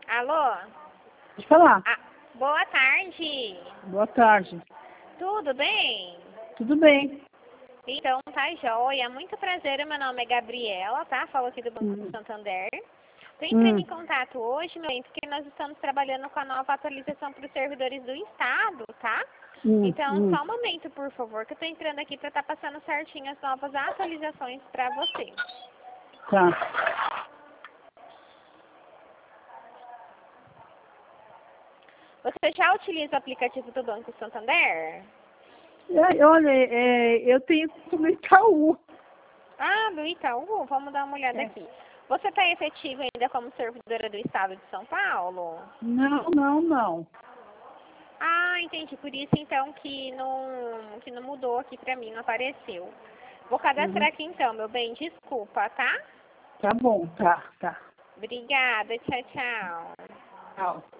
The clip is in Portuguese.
Alô? Pode falar. Boa tarde. Boa tarde. Tudo bem? Tudo bem. Então, tá joia. Muito prazer, meu nome é Gabriela, tá? Falo aqui do Banco do Santander. Tô entrando em contato hoje, meu bem, porque nós estamos trabalhando com a nova atualização para os servidores do Estado, tá? Então, só um momento, por favor, que eu tô entrando aqui para estar passando certinho as novas atualizações para você. Tá. Você já utiliza o aplicativo do Banco Santander? Olha, eu tenho no Itaú. Ah, do Itaú? Vamos dar uma olhada aqui. Você está efetivo ainda como servidora do Estado de São Paulo? Não. Ah, entendi. Por isso, então, que não mudou aqui pra mim, não apareceu. Vou cadastrar aqui, então, meu bem. Desculpa, tá? Tá bom, tá. Obrigada. Tchau, tchau. Tchau.